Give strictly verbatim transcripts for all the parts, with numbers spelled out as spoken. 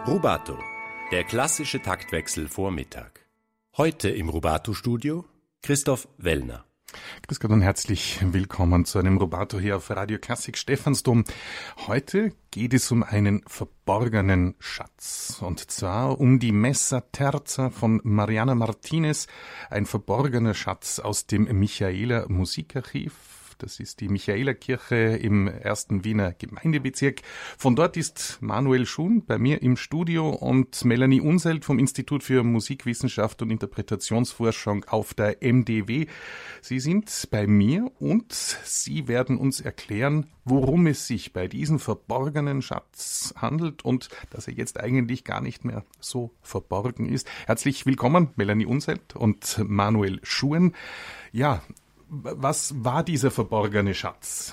Rubato, der klassische Taktwechsel vor Mittag. Heute im Rubato-Studio Christoph Wellner. Grüß Gott und herzlich willkommen zu einem Rubato hier auf Radio Klassik Stephansdom. Heute geht es um einen verborgenen Schatz, und zwar um die Messa Terza von Mariana Martinez, ein verborgener Schatz aus dem Michaeler Musikarchiv. Das ist die Michaelerkirche im ersten Wiener Gemeindebezirk. Von dort ist Manuel Schuhn bei mir im Studio und Melanie Unselt vom Institut für Musikwissenschaft und Interpretationsforschung auf der M D W. Sie sind bei mir und Sie werden uns erklären, worum es sich bei diesem verborgenen Schatz handelt und dass er jetzt eigentlich gar nicht mehr so verborgen ist. Herzlich willkommen, Melanie Unselt und Manuel Schuhn. Ja, was war dieser verborgene Schatz?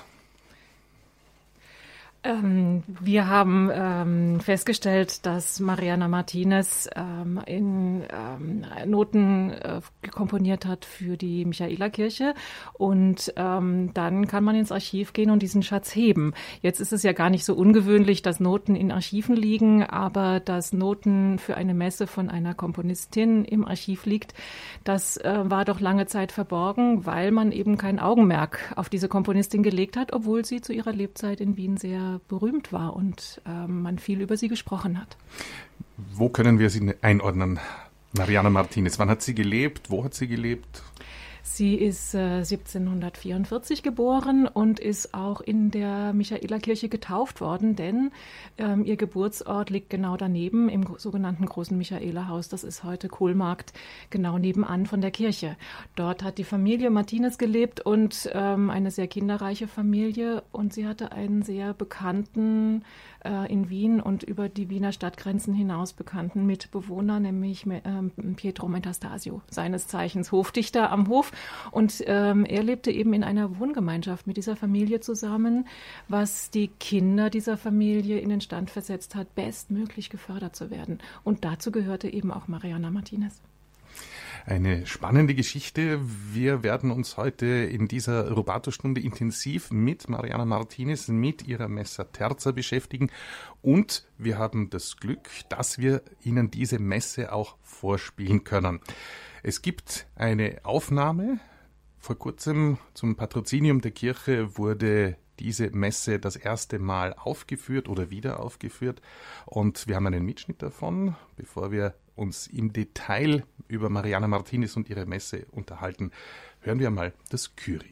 Ähm, wir haben ähm, festgestellt, dass Mariana Martinez ähm, in ähm, Noten äh, komponiert hat für die Michaelerkirche, und ähm, dann kann man ins Archiv gehen und diesen Schatz heben. Jetzt ist es ja gar nicht so ungewöhnlich, dass Noten in Archiven liegen, aber dass Noten für eine Messe von einer Komponistin im Archiv liegt, das äh, war doch lange Zeit verborgen, weil man eben kein Augenmerk auf diese Komponistin gelegt hat, obwohl sie zu ihrer Lebzeit in Wien sehr berühmt war und äh, man viel über sie gesprochen hat. Wo können wir sie einordnen, Mariana Martinez? Wann hat sie gelebt? Wo hat sie gelebt? Sie ist äh, siebzehnhundertvierundvierzig geboren und ist auch in der Michaelerkirche getauft worden, denn ähm, ihr Geburtsort liegt genau daneben im sogenannten Großen Michaelerhaus. Das ist heute Kohlmarkt, genau nebenan von der Kirche. Dort hat die Familie Martinez gelebt und ähm, eine sehr kinderreiche Familie, und sie hatte einen sehr bekannten, äh, in Wien und über die Wiener Stadtgrenzen hinaus bekannten Mitbewohner, nämlich äh, Pietro Metastasio, seines Zeichens Hofdichter am Hof. Und ähm, er lebte eben in einer Wohngemeinschaft mit dieser Familie zusammen, was die Kinder dieser Familie in den Stand versetzt hat, bestmöglich gefördert zu werden. Und dazu gehörte eben auch Mariana Martinez. Eine spannende Geschichte. Wir werden uns heute in dieser Rubato-Stunde intensiv mit Mariana Martinez, mit ihrer Messa Terza beschäftigen. Und wir haben das Glück, dass wir Ihnen diese Messe auch vorspielen können. Es gibt eine Aufnahme. Vor kurzem zum Patrozinium der Kirche wurde diese Messe das erste Mal aufgeführt oder wieder aufgeführt. Und wir haben einen Mitschnitt davon, bevor wir uns im Detail über Mariana Martinez und ihre Messe unterhalten. Hören wir mal das Kyrie.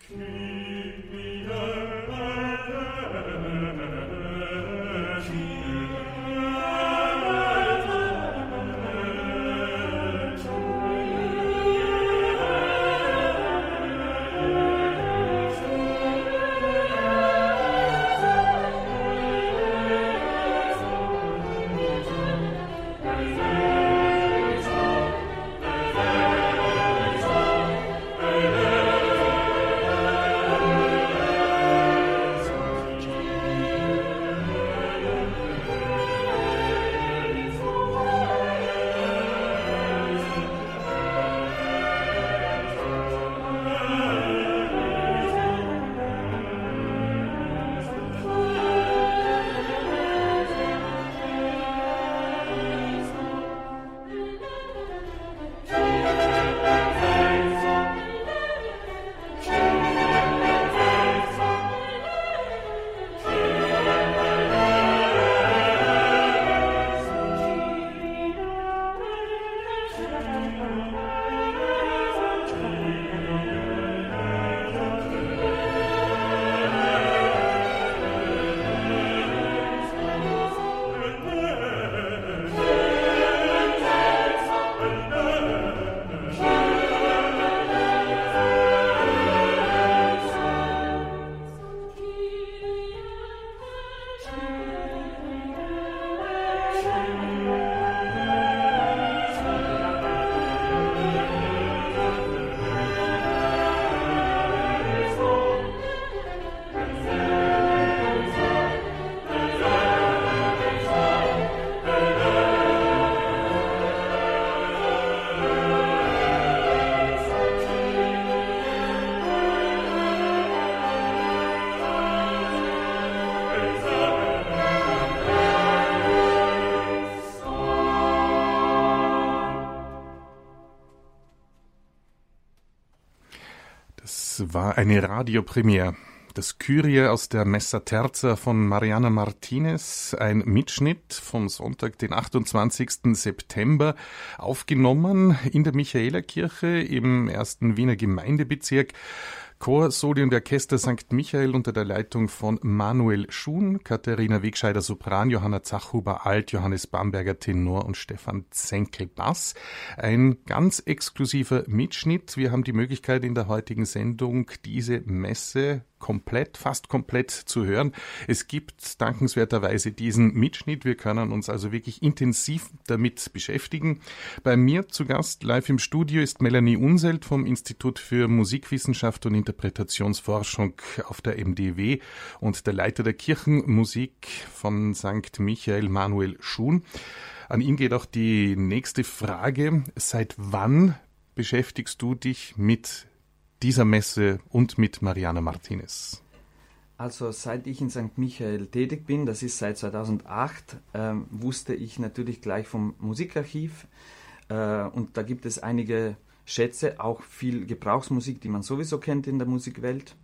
Das war eine Radiopremiere. Das Kyrie aus der Messa Terza von Mariana Martinez, ein Mitschnitt vom Sonntag, den achtundzwanzigsten September, aufgenommen in der Michaelerkirche im ersten Wiener Gemeindebezirk. Chor, Soli und Orchester Sankt Michael unter der Leitung von Manuel Schuhn, Katharina Wegscheider Sopran, Johanna Zachhuber Alt, Johannes Bamberger Tenor und Stefan Zenkel Bass. Ein ganz exklusiver Mitschnitt. Wir haben die Möglichkeit in der heutigen Sendung diese Messe komplett, fast komplett zu hören. Es gibt dankenswerterweise diesen Mitschnitt. Wir können uns also wirklich intensiv damit beschäftigen. Bei mir zu Gast live im Studio ist Melanie Unselt vom Institut für Musikwissenschaft und Interpretationsforschung auf der M D W und der Leiter der Kirchenmusik von Sankt Michael, Manuel Schuhn. An ihn geht auch die nächste Frage. Seit wann beschäftigst du dich mit dieser Messe und mit Mariana Martinez? Also seit ich in Sankt Michael tätig bin, das ist seit zweitausendacht, äh, wusste ich natürlich gleich vom Musikarchiv äh, und da gibt es einige Schätze, auch viel Gebrauchsmusik, die man sowieso kennt in der Musikwelt.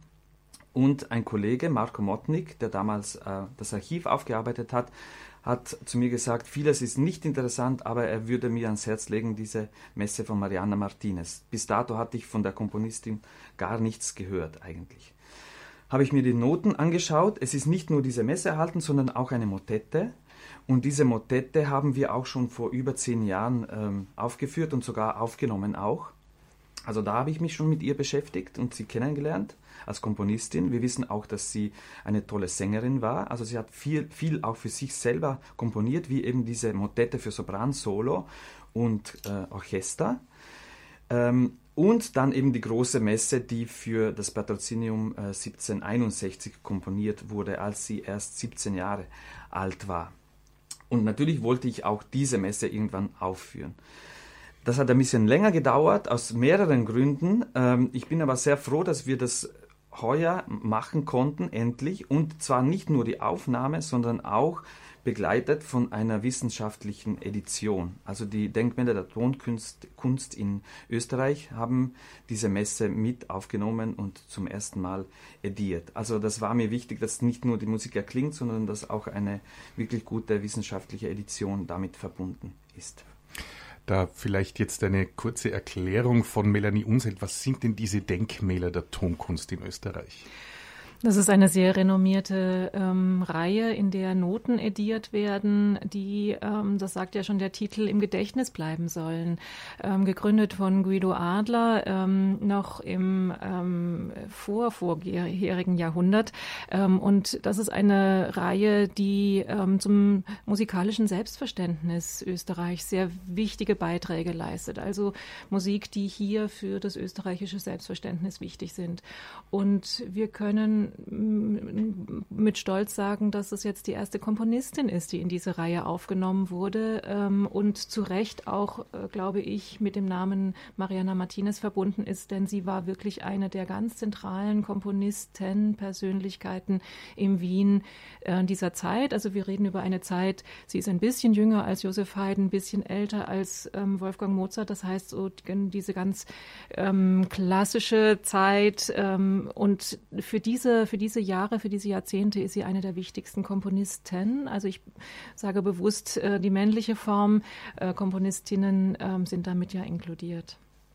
Und ein Kollege, Marko Motnik, der damals äh, das Archiv aufgearbeitet hat, hat zu mir gesagt, vieles ist nicht interessant, aber er würde mir ans Herz legen, diese Messe von Mariana Martinez. Bis dato hatte ich von der Komponistin gar nichts gehört eigentlich. Habe ich mir die Noten angeschaut. Es ist nicht nur diese Messe erhalten, sondern auch eine Motette. Und diese Motette haben wir auch schon vor über zehn Jahren ähm, aufgeführt und sogar aufgenommen auch. Also da habe ich mich schon mit ihr beschäftigt und sie kennengelernt als Komponistin. Wir wissen auch, dass sie eine tolle Sängerin war. Also sie hat viel, viel auch für sich selber komponiert, wie eben diese Motette für Sopran, Solo und äh, Orchester. Ähm, und dann eben die große Messe, die für das Patrozinium äh, siebzehnhunderteinundsechzig komponiert wurde, als sie erst siebzehn Jahre alt war. Und natürlich wollte ich auch diese Messe irgendwann aufführen. Das hat ein bisschen länger gedauert, aus mehreren Gründen. Ähm, ich bin aber sehr froh, dass wir das heuer machen konnten, endlich. Und zwar nicht nur die Aufnahme, sondern auch begleitet von einer wissenschaftlichen Edition. Also die Denkmäler der Tonkunst Kunst in Österreich haben diese Messe mit aufgenommen und zum ersten Mal ediert. Also das war mir wichtig, dass nicht nur die Musik erklingt, sondern dass auch eine wirklich gute wissenschaftliche Edition damit verbunden ist. Da vielleicht jetzt eine kurze Erklärung von Melanie Unseld. Was sind denn diese Denkmäler der Tonkunst in Österreich? Das ist eine sehr renommierte ähm, Reihe, in der Noten ediert werden, die, ähm, das sagt ja schon der Titel, im Gedächtnis bleiben sollen. Ähm, gegründet von Guido Adler ähm, noch im ähm, vorvorherigen Jahrhundert. Ähm, und das ist eine Reihe, die ähm, zum musikalischen Selbstverständnis Österreichs sehr wichtige Beiträge leistet. Also Musik, die hier für das österreichische Selbstverständnis wichtig sind. Und wir können mit Stolz sagen, dass es jetzt die erste Komponistin ist, die in diese Reihe aufgenommen wurde ähm, und zu Recht auch, äh, glaube ich, mit dem Namen Mariana Martinez verbunden ist, denn sie war wirklich eine der ganz zentralen Komponisten, Persönlichkeiten in Wien äh, dieser Zeit. Also wir reden über eine Zeit, sie ist ein bisschen jünger als Joseph Haydn, ein bisschen älter als ähm, Wolfgang Mozart, das heißt so diese ganz ähm, klassische Zeit ähm, und für diese Für diese Jahre, für diese Jahrzehnte ist sie eine der wichtigsten Komponisten. Also ich sage bewusst äh, die männliche Form. Äh, Komponistinnen äh, sind damit ja inkludiert.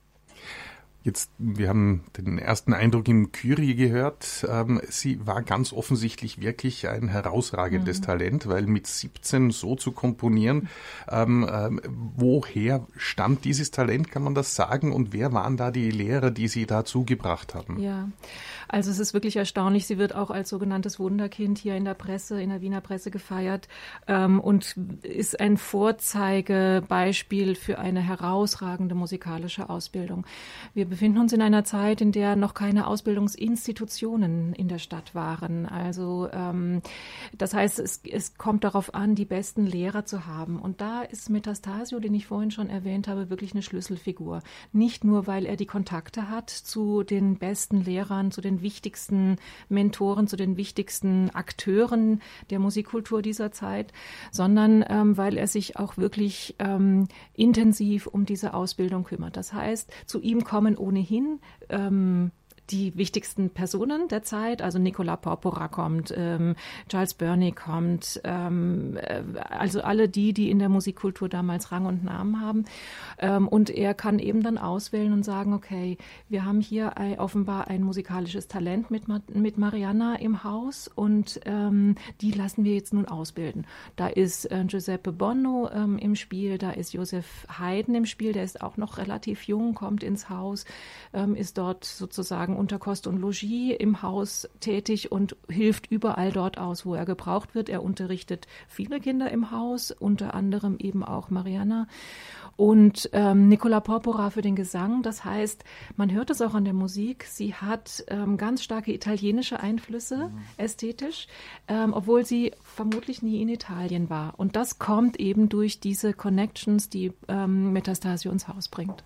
Jetzt, wir haben den ersten Eindruck im Kyrie gehört. Ähm, sie war ganz offensichtlich wirklich ein herausragendes mhm. Talent, weil mit siebzehn so zu komponieren, ähm, ähm, woher stammt dieses Talent, kann man das sagen? Und wer waren da die Lehrer, die sie dazu gebracht haben? Ja, also es ist wirklich erstaunlich. Sie wird auch als sogenanntes Wunderkind hier in der Presse, in der Wiener Presse gefeiert ähm, und ist ein Vorzeigebeispiel für eine herausragende musikalische Ausbildung. Wir befinden uns in einer Zeit, in der noch keine Ausbildungsinstitutionen in der Stadt waren. Also ähm, das heißt, es, es kommt darauf an, die besten Lehrer zu haben. Und da ist Metastasio, den ich vorhin schon erwähnt habe, wirklich eine Schlüsselfigur. Nicht nur, weil er die Kontakte hat zu den besten Lehrern, zu den wichtigsten Mentoren, zu den wichtigsten Akteuren der Musikkultur dieser Zeit, sondern ähm, weil er sich auch wirklich ähm, intensiv um diese Ausbildung kümmert. Das heißt, zu ihm kommen ohnehin ähm, die wichtigsten Personen der Zeit, also Nicola Porpora kommt, ähm, Charles Burney kommt, ähm, äh, also alle die, die in der Musikkultur damals Rang und Namen haben. Ähm, und er kann eben dann auswählen und sagen, okay, wir haben hier ein, offenbar ein musikalisches Talent mit, mit Mariana im Haus und ähm, die lassen wir jetzt nun ausbilden. Da ist äh, Giuseppe Bonno ähm, im Spiel, da ist Joseph Haydn im Spiel, der ist auch noch relativ jung, kommt ins Haus, ähm, ist dort sozusagen unter Kost und Logis im Haus tätig und hilft überall dort aus, wo er gebraucht wird. Er unterrichtet viele Kinder im Haus, unter anderem eben auch Mariana. Und ähm, Nicola Porpora für den Gesang, das heißt, man hört es auch an der Musik, sie hat ähm, ganz starke italienische Einflüsse, mhm. ästhetisch, ähm, obwohl sie vermutlich nie in Italien war. Und das kommt eben durch diese Connections, die ähm, Metastasio ins Haus bringt.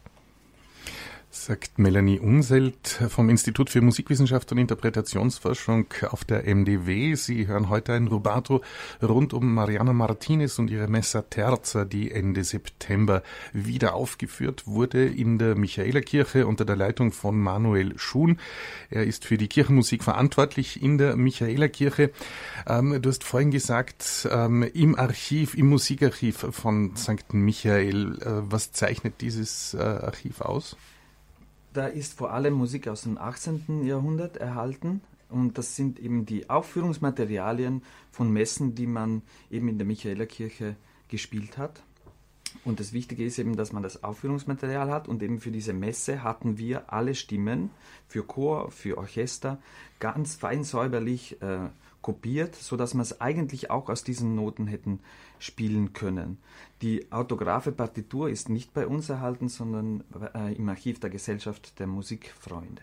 Sagt Melanie Unseld vom Institut für Musikwissenschaft und Interpretationsforschung auf der M D W. Sie hören heute ein Rubato rund um Mariana Martinez und ihre Messa Terza, die Ende September wieder aufgeführt wurde in der Michaelerkirche unter der Leitung von Manuel Schuhn. Er ist für die Kirchenmusik verantwortlich in der Michaelerkirche. Ähm, du hast vorhin gesagt, ähm, im Archiv, im Musikarchiv von Sankt Michael. Äh, was zeichnet dieses äh, Archiv aus? Da ist vor allem Musik aus dem achtzehnten Jahrhundert erhalten und das sind eben die Aufführungsmaterialien von Messen, die man eben in der Michaelerkirche gespielt hat. Und das Wichtige ist eben, dass man das Aufführungsmaterial hat und eben für diese Messe hatten wir alle Stimmen für Chor, für Orchester ganz fein säuberlich äh, kopiert, sodass man es eigentlich auch aus diesen Noten hätten spielen können. Die autographe Partitur ist nicht bei uns erhalten, sondern äh, im Archiv der Gesellschaft der Musikfreunde.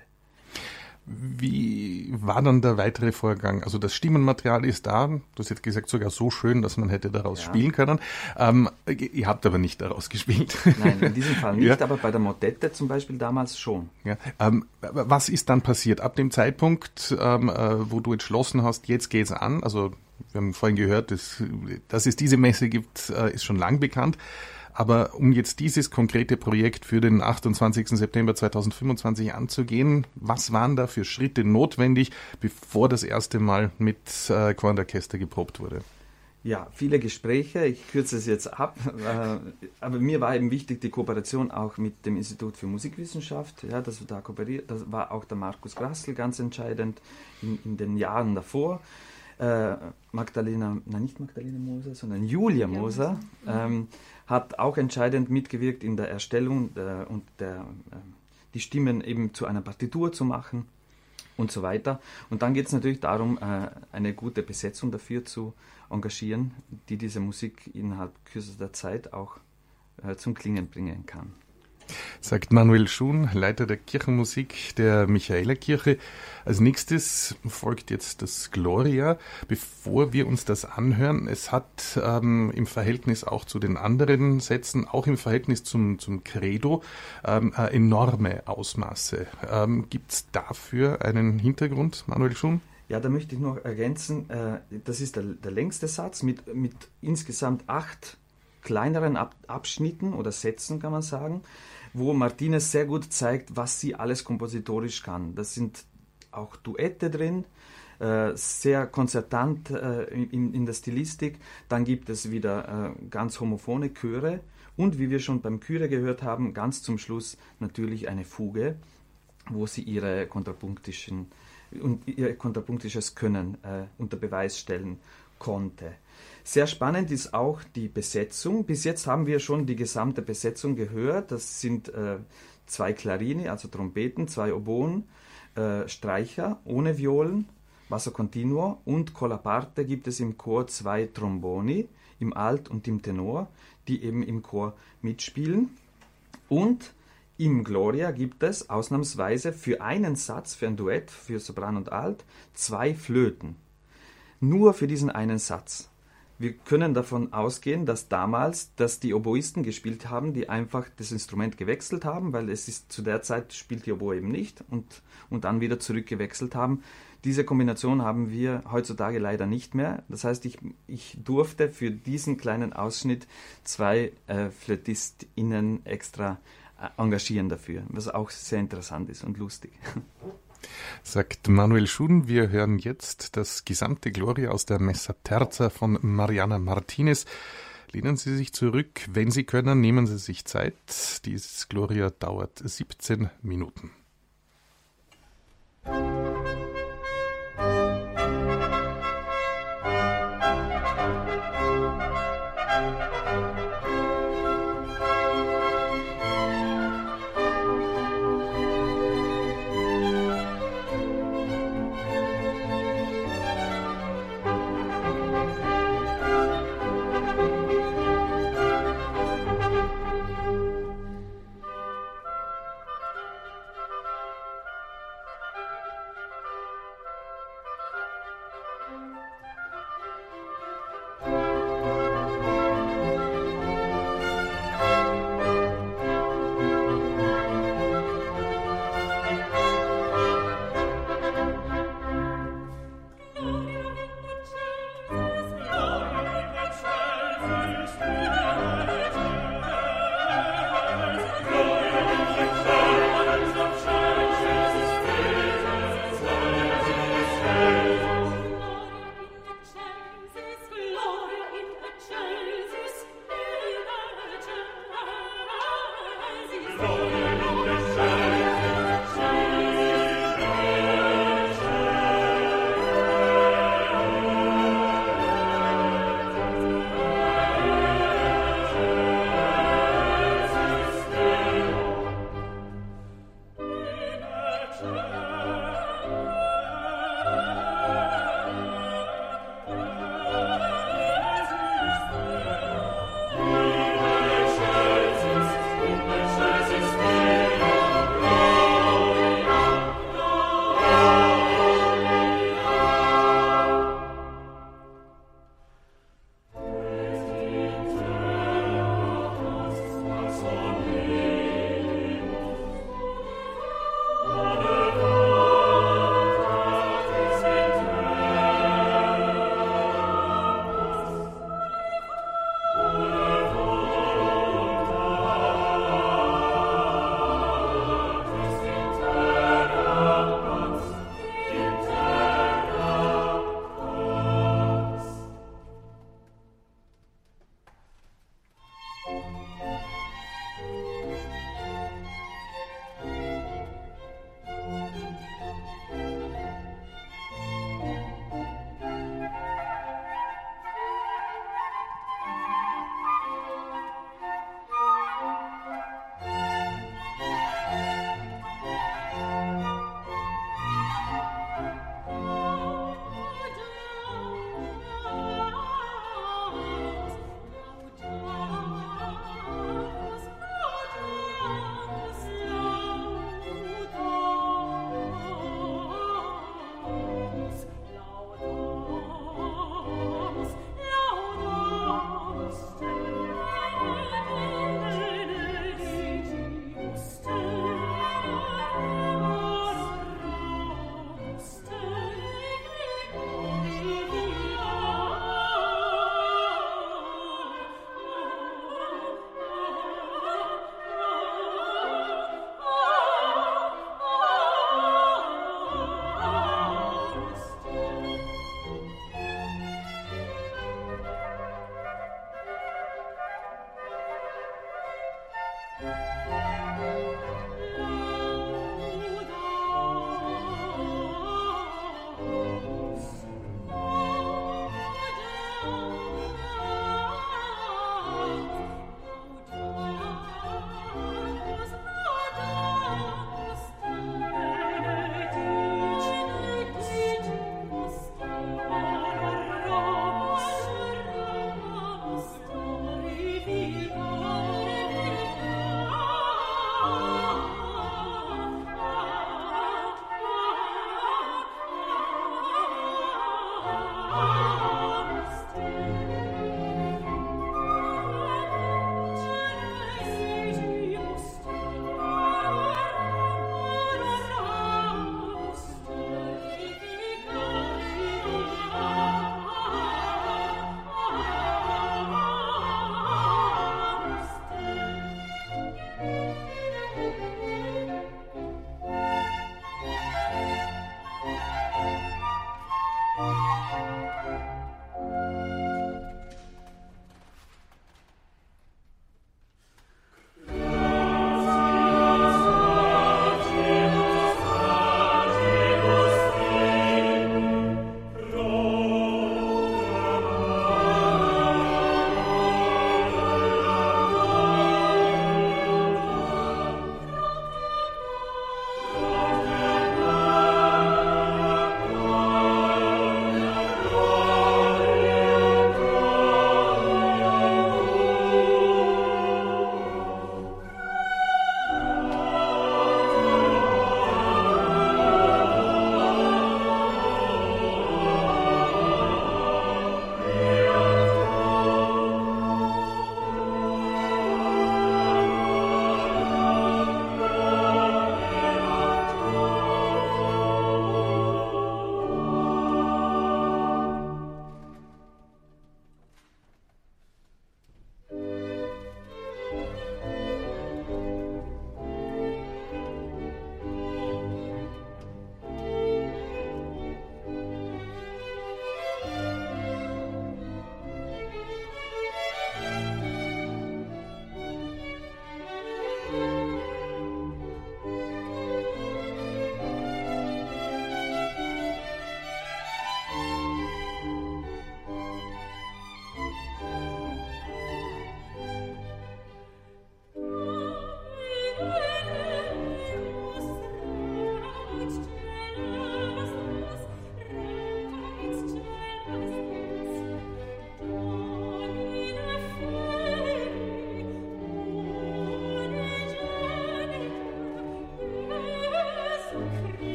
Wie war dann der weitere Vorgang? Also das Stimmenmaterial ist da, du hast jetzt gesagt, sogar so schön, dass man hätte daraus ja. spielen können. Ähm, ihr habt aber nicht daraus gespielt. Nein, in diesem Fall nicht, ja. aber bei der Motette zum Beispiel damals schon. Ja. Ähm, was ist dann passiert? Ab dem Zeitpunkt, ähm, äh, wo du entschlossen hast, jetzt geht's an, also wir haben vorhin gehört, dass, dass es diese Messe gibt, äh, ist schon lang bekannt. Aber um jetzt dieses konkrete Projekt für den achtundzwanzigsten September zweitausendfünfundzwanzig anzugehen, was waren da für Schritte notwendig, bevor das erste Mal mit äh, Chor und Orchester geprobt wurde? Ja, viele Gespräche, ich kürze es jetzt ab, äh, aber mir war eben wichtig die Kooperation auch mit dem Institut für Musikwissenschaft, ja, dass wir da kooperiert, das war auch der Markus Grassl ganz entscheidend in, in den Jahren davor. Äh, Magdalena, nein nicht Magdalena Moser, sondern Julia Moser ähm, hat auch entscheidend mitgewirkt in der Erstellung der, und der, äh, die Stimmen eben zu einer Partitur zu machen und so weiter. Und dann geht es natürlich darum, äh, eine gute Besetzung dafür zu engagieren, die diese Musik innerhalb kürzester Zeit auch äh, zum Klingen bringen kann. Sagt Manuel Schuhn, Leiter der Kirchenmusik der Michaelerkirche. Als nächstes folgt jetzt das Gloria. Bevor wir uns das anhören, es hat ähm, im Verhältnis auch zu den anderen Sätzen, auch im Verhältnis zum, zum Credo, ähm, äh, enorme Ausmaße. Ähm, Gibt es dafür einen Hintergrund, Manuel Schuhn? Ja, da möchte ich noch ergänzen, äh, das ist der, der längste Satz mit, mit insgesamt acht kleineren Ab- Abschnitten oder Sätzen, kann man sagen, wo Martinez sehr gut zeigt, was sie alles kompositorisch kann. Das sind auch Duette drin, äh, sehr konzertant äh, in, in der Stilistik. Dann gibt es wieder äh, ganz homophone Chöre und, wie wir schon beim Kyrie gehört haben, ganz zum Schluss natürlich eine Fuge, wo sie ihre kontrapunktischen und ihr kontrapunktisches Können äh, unter Beweis stellen konnte. Sehr spannend ist auch die Besetzung. Bis jetzt haben wir schon die gesamte Besetzung gehört. Das sind äh, zwei Clarine, also Trompeten, zwei Oboen, äh, Streicher ohne Violen, Basso Continuo und con la parte gibt es im Chor zwei Tromboni, im Alt und im Tenor, die eben im Chor mitspielen. Und im Gloria gibt es ausnahmsweise für einen Satz, für ein Duett, für Sopran und Alt, zwei Flöten. Nur für diesen einen Satz. Wir können davon ausgehen, dass damals, dass die Oboisten gespielt haben, die einfach das Instrument gewechselt haben, weil es ist zu der Zeit spielt die Oboe eben nicht und, und dann wieder zurückgewechselt haben. Diese Kombination haben wir heutzutage leider nicht mehr. Das heißt, ich, ich durfte für diesen kleinen Ausschnitt zwei äh, FlötistInnen extra äh, engagieren dafür, was auch sehr interessant ist und lustig. Sagt Manuel Schuhn. Wir hören jetzt das gesamte Gloria aus der Messa Terza von Mariana Martinez. Lehnen Sie sich zurück. Wenn Sie können, nehmen Sie sich Zeit. Dieses Gloria dauert siebzehn Minuten.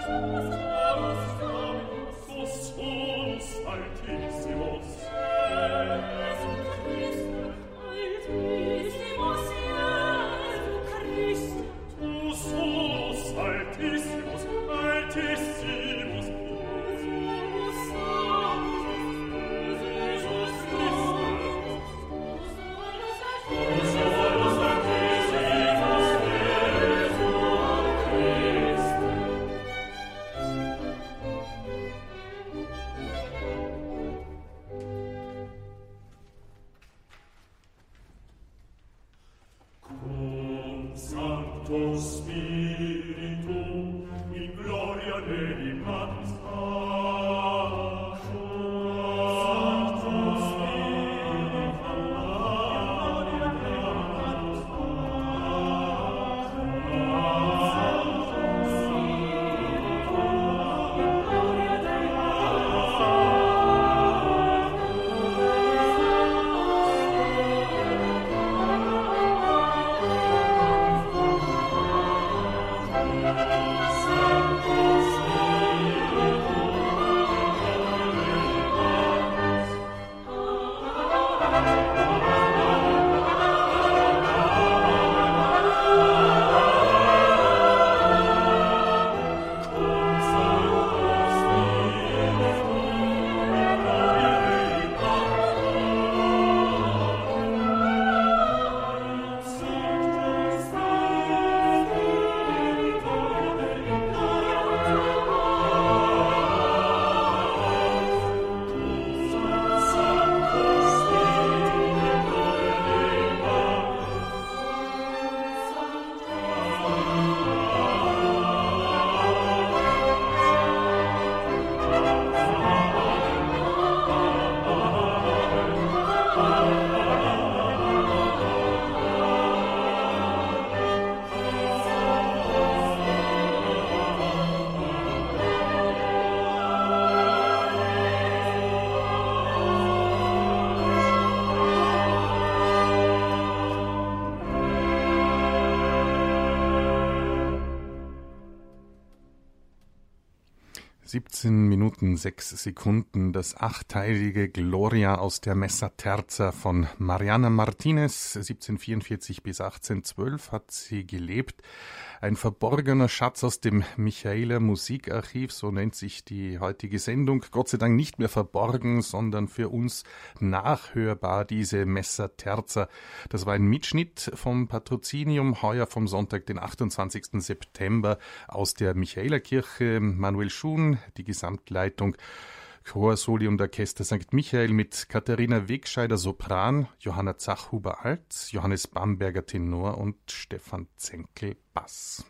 siebzehn Minuten sechs Sekunden, das achtteilige Gloria aus der Messa Terza von Mariana Martinez. siebzehnhundertvierundvierzig bis achtzehnhundertzwölf hat sie gelebt. Ein verborgener Schatz aus dem Michaeler Musikarchiv, so nennt sich die heutige Sendung. Gott sei Dank nicht mehr verborgen, sondern für uns nachhörbar, diese Messa Terza. Das war ein Mitschnitt vom Patrozinium, heuer vom Sonntag, den achtundzwanzigsten September, aus der Michaelerkirche. Manuel Schuhn, die Gesamtleitung, Chor, Soli und Orchester Sankt Michael mit Katharina Wegscheider Sopran, Johanna Zachhuber Alt, Johannes Bamberger Tenor und Stefan Zenkel Bass.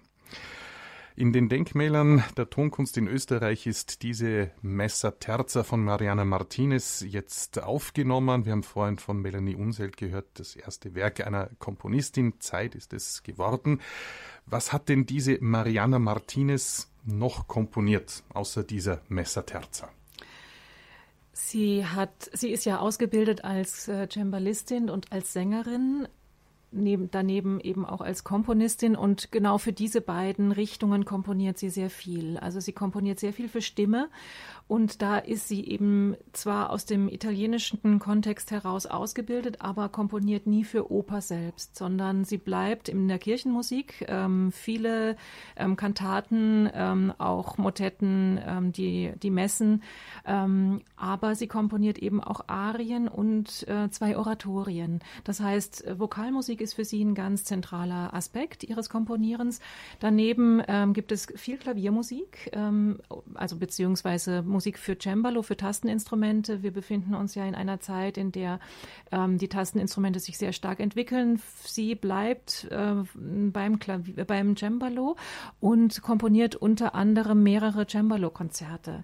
In den Denkmälern der Tonkunst in Österreich ist diese Messa Terza von Mariana Martinez jetzt aufgenommen. Wir haben vorhin von Melanie Unselt gehört, das erste Werk einer Komponistin. Zeit ist es geworden. Was hat denn diese Mariana Martinez noch komponiert, außer dieser Messa Terza? Sie hat, sie ist ja ausgebildet als äh, Cembalistin und als Sängerin, neben, daneben eben auch als Komponistin, und genau für diese beiden Richtungen komponiert sie sehr viel. Also sie komponiert sehr viel für Stimme, und da ist sie eben zwar aus dem italienischen Kontext heraus ausgebildet, aber komponiert nie für Oper selbst, sondern sie bleibt in der Kirchenmusik. Ähm, viele ähm, Kantaten, ähm, auch Motetten, ähm, die, die Messen, ähm, aber sie komponiert eben auch Arien und äh, zwei Oratorien. Das heißt, Vokalmusik ist für sie ein ganz zentraler Aspekt ihres Komponierens. Daneben ähm, gibt es viel Klaviermusik, ähm, also beziehungsweise Musik für Cembalo, für Tasteninstrumente. Wir befinden uns ja in einer Zeit, in der ähm, die Tasteninstrumente sich sehr stark entwickeln. Sie bleibt äh, beim Klavier, beim Cembalo und komponiert unter anderem mehrere Cembalo-Konzerte.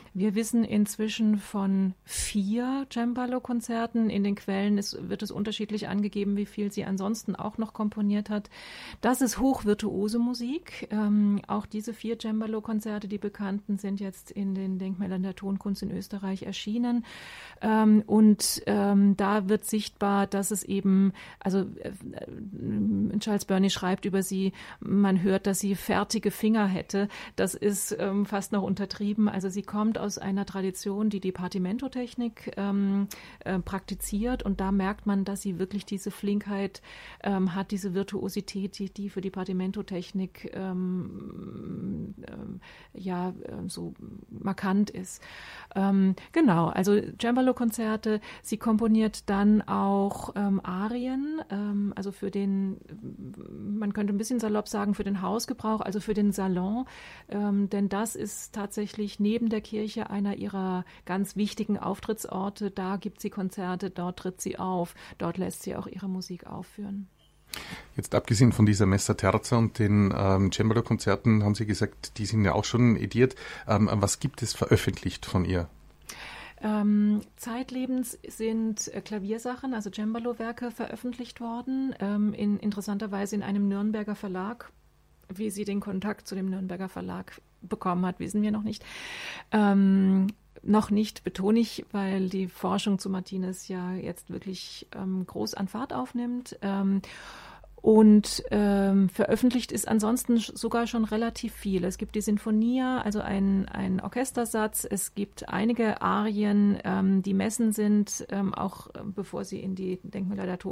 Wir wissen inzwischen von vier Cembalo-Konzerten. In den Quellen ist, wird es unterschiedlich angegeben, wie viel sie ansonsten auch noch komponiert hat. Das ist hochvirtuose Musik. Ähm, auch diese vier Cembalo-Konzerte, die bekannten, sind jetzt in den Denkmälern der Tonkunst in Österreich erschienen. Ähm, und ähm, da wird sichtbar, dass es eben, also äh, Charles Burney schreibt über sie, man hört, dass sie fertige Finger hätte. Das ist ähm, fast noch untertrieben. Also sie kommt aus einer Tradition, die die Partimento-Technik ähm, äh, praktiziert, und da merkt man, dass sie wirklich diese Flinkheit ähm, hat, diese Virtuosität, die, die für die Partimento-Technik ähm, ähm, ja äh, so markant ist. Ähm, genau, also Cembalo-Konzerte. Sie komponiert dann auch ähm, Arien, ähm, also für den, man könnte ein bisschen salopp sagen, für den Hausgebrauch, also für den Salon, ähm, denn das ist tatsächlich neben der Kirche einer ihrer ganz wichtigen Auftrittsorte. Da gibt sie Konzerte, dort tritt sie auf, dort lässt sie auch ihre Musik aufführen. Jetzt abgesehen von dieser Messa Terza und den ähm, Cembalo-Konzerten haben Sie gesagt, die sind ja auch schon ediert. Ähm, was gibt es veröffentlicht von ihr? Ähm, zeitlebens sind äh, Klaviersachen, also Cembalo-Werke veröffentlicht worden, ähm, in, interessanterweise in einem Nürnberger Verlag. Wie sie den Kontakt zu dem Nürnberger Verlag bekommen hat, wissen wir noch nicht. Ähm, noch nicht, betone ich, weil die Forschung zu Martinez ja jetzt wirklich ähm, groß an Fahrt aufnimmt. Ähm, Und ähm, veröffentlicht ist ansonsten sogar schon relativ viel. Es gibt die Sinfonia, also ein, ein Orchestersatz. Es gibt einige Arien, ähm, die Messen sind, ähm, auch äh, bevor sie in die Denkmäler der